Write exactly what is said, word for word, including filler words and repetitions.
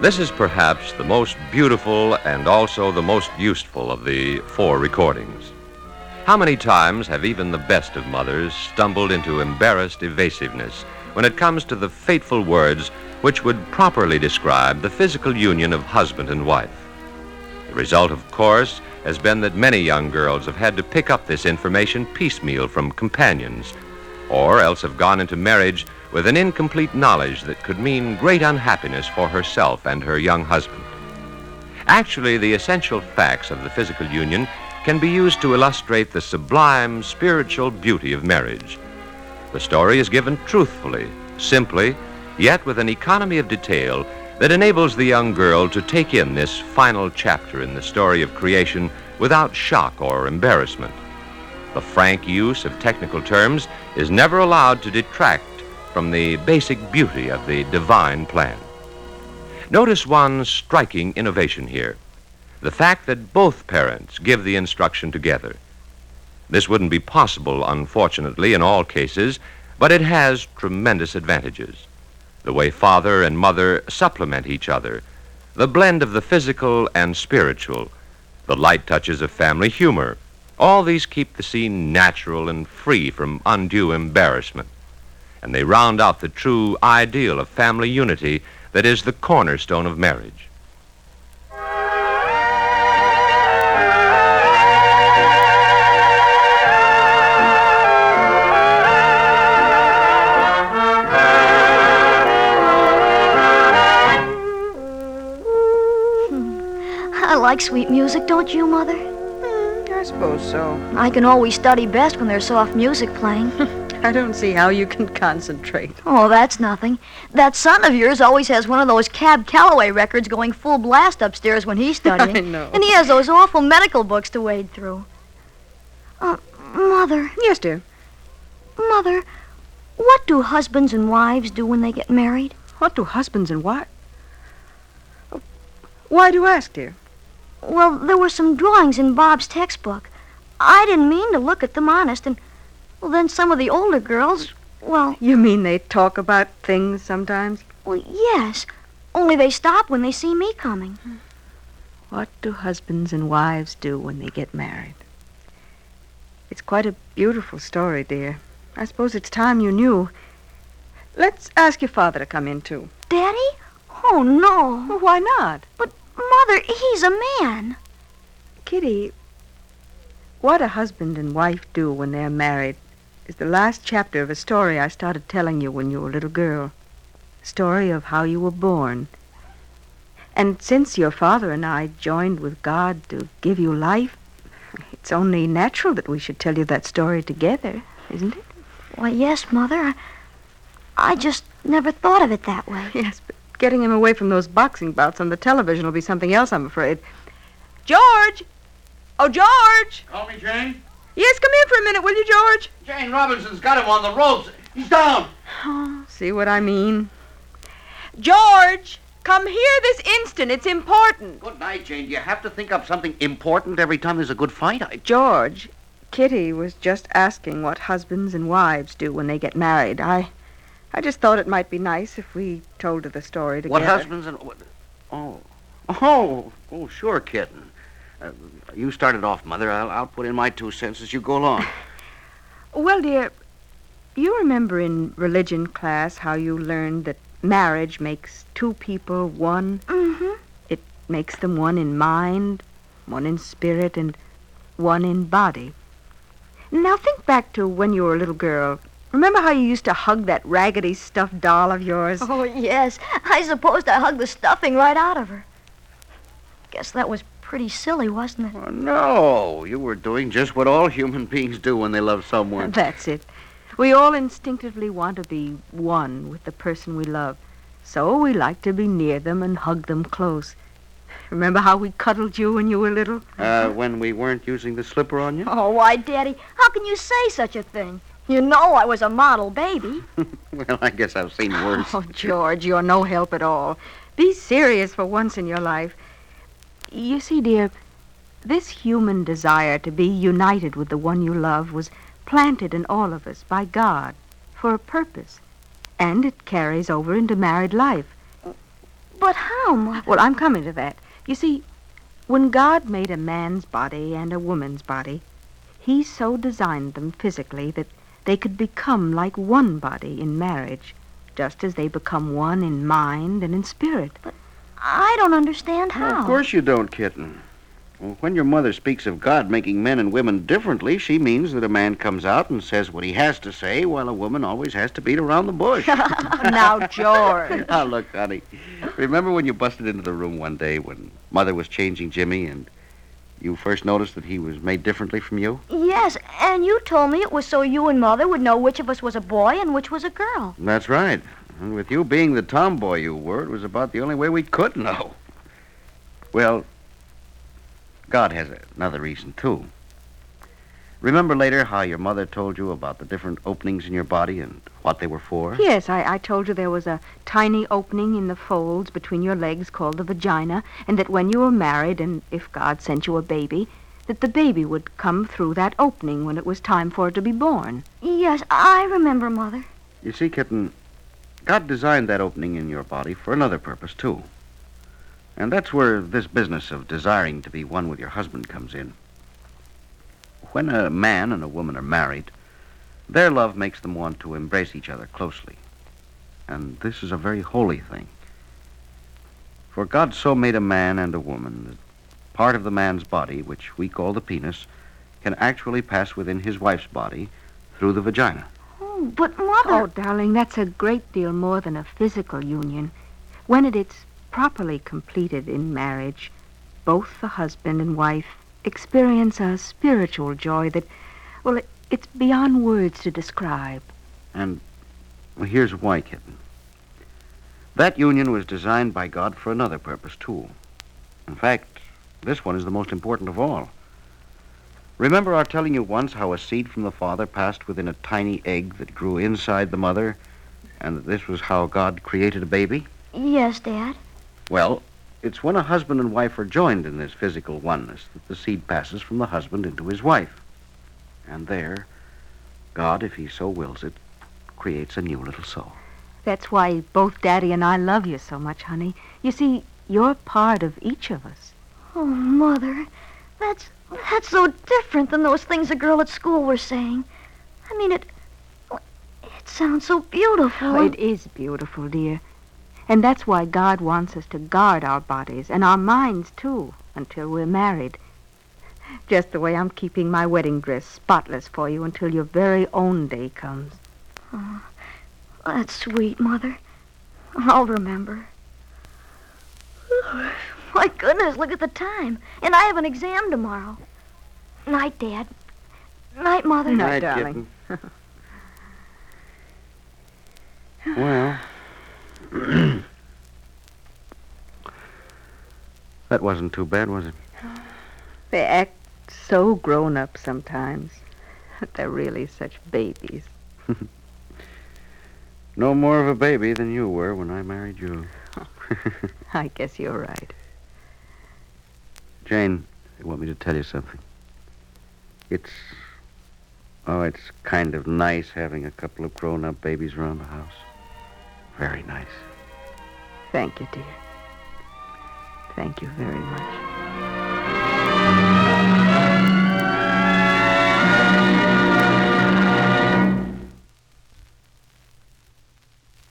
This is perhaps the most beautiful and also the most useful of the four recordings. How many times have even the best of mothers stumbled into embarrassed evasiveness when it comes to the fateful words which would properly describe the physical union of husband and wife? The result, of course, has been that many young girls have had to pick up this information piecemeal from companions, or else have gone into marriage with an incomplete knowledge that could mean great unhappiness for herself and her young husband. Actually, the essential facts of the physical union can be used to illustrate the sublime spiritual beauty of marriage. The story is given truthfully, simply, yet with an economy of detail that enables the young girl to take in this final chapter in the story of creation without shock or embarrassment. The frank use of technical terms is never allowed to detract from the basic beauty of the divine plan. Notice one striking innovation here: the fact that both parents give the instruction together. This wouldn't be possible, unfortunately, in all cases, but it has tremendous advantages. The way father and mother supplement each other, the blend of the physical and spiritual, the light touches of family humor, all these keep the scene natural and free from undue embarrassment. And they round out the true ideal of family unity that is the cornerstone of marriage. I like sweet music, don't you, Mother? Mm, I suppose so. I can always study best when there's soft music playing. I don't see how you can concentrate. Oh, that's nothing. That son of yours always has one of those Cab Calloway records going full blast upstairs when he's studying. I know. And he has those awful medical books to wade through. Uh, Mother. Yes, dear. Mother, what do husbands and wives do when they get married? What do husbands and wives... Why do you ask, dear? Well, there were some drawings in Bob's textbook. I didn't mean to look at them, honest, and... Well, then some of the older girls, well... You mean they talk about things sometimes? Well, yes. Only they stop when they see me coming. What do husbands and wives do when they get married? It's quite a beautiful story, dear. I suppose it's time you knew. Let's ask your father to come in, too. Daddy? Oh, no. Well, why not? But, Mother, he's a man. Kitty, what a husband and wife do when they're married is the last chapter of a story I started telling you when you were a little girl. A story of how you were born. And since your father and I joined with God to give you life, it's only natural that we should tell you that story together, isn't it? Why, yes, Mother. I, I just never thought of it that way. Yes, but getting him away from those boxing bouts on the television will be something else, I'm afraid. George! Oh, George! Call me, Jane? Yes, come here for a minute, will you, George? Jane Robinson's got him on the ropes. He's down. Oh, see what I mean? George! Come here this instant. It's important. Good night, Jane. Do you have to think up something important every time there's a good fight? I... George, Kitty was just asking what husbands and wives do when they get married. I I just thought it might be nice if we told her the story together. What husbands and... What... Oh. Oh. Oh, sure, kitten. Uh, you started off, Mother. I'll, I'll put in my two cents as you go along. Well, dear, you remember in religion class how you learned that marriage makes two people one? Mm-hmm. It makes them one in mind, one in spirit, and one in body. Now think back to when you were a little girl. Remember how you used to hug that raggedy stuffed doll of yours? Oh, yes. I supposed I hugged the stuffing right out of her. Guess that was pretty silly, wasn't it? Oh, no. You were doing just what all human beings do when they love someone. That's it. We all instinctively want to be one with the person we love. So we like to be near them and hug them close. Remember how we cuddled you when you were little? Uh, when we weren't using the slipper on you? Oh, why, Daddy, how can you say such a thing? You know I was a model baby. Well, I guess I've seen worse. Oh, George, you're no help at all. Be serious for once in your life. You see, dear, this human desire to be united with the one you love was planted in all of us by God for a purpose, and it carries over into married life. But how, Mother? Well, I'm coming to that. You see, when God made a man's body and a woman's body, he so designed them physically that they could become like one body in marriage, just as they become one in mind and in spirit. But I don't understand how. Well, of course you don't, kitten. Well, when your mother speaks of God making men and women differently, she means that a man comes out and says what he has to say, while a woman always has to beat around the bush. Now, George. Now, look, honey, remember when you busted into the room one day when Mother was changing Jimmy and you first noticed that he was made differently from you? Yes, and you told me it was so you and Mother would know which of us was a boy and which was a girl. That's right. And with you being the tomboy you were, it was about the only way we could know. Well, God has another reason, too. Remember later how your mother told you about the different openings in your body and what they were for? Yes, I, I told you there was a tiny opening in the folds between your legs called the vagina, and that when you were married, and if God sent you a baby, that the baby would come through that opening when it was time for it to be born. Yes, I remember, Mother. You see, kitten, God designed that opening in your body for another purpose, too. And that's where this business of desiring to be one with your husband comes in. When a man and a woman are married, their love makes them want to embrace each other closely. And this is a very holy thing. For God so made a man and a woman that part of the man's body, which we call the penis, can actually pass within his wife's body through the vagina. Oh, but Mother... Oh, darling, that's a great deal more than a physical union. When it is properly completed in marriage, both the husband and wife experience a spiritual joy that, well, it, it's beyond words to describe. And well, here's why, kitten. That union was designed by God for another purpose, too. In fact, this one is the most important of all. Remember our telling you once how a seed from the father passed within a tiny egg that grew inside the mother, and that this was how God created a baby? Yes, Dad. Well, it's when a husband and wife are joined in this physical oneness that the seed passes from the husband into his wife. And there, God, if he so wills it, creates a new little soul. That's why both Daddy and I love you so much, honey. You see, you're part of each of us. Oh, Mother, that's that's so different than those things the girl at school were saying. I mean, it it sounds so beautiful. Oh, it is beautiful, dear. And that's why God wants us to guard our bodies and our minds, too, until we're married. Just the way I'm keeping my wedding dress spotless for you until your very own day comes. Oh, that's sweet, Mother. I'll remember. My goodness, look at the time. And I have an exam tomorrow. Night, Dad. Night, Mother. Night, darling. Well, that wasn't too bad, was it? They act so grown up sometimes. They're really such babies. No more of a baby than you were when I married you. I guess you're right. Jane, you want me to tell you something? It's, oh, it's kind of nice having a couple of grown-up babies around the house. Very nice. Thank you, dear. Thank you very much.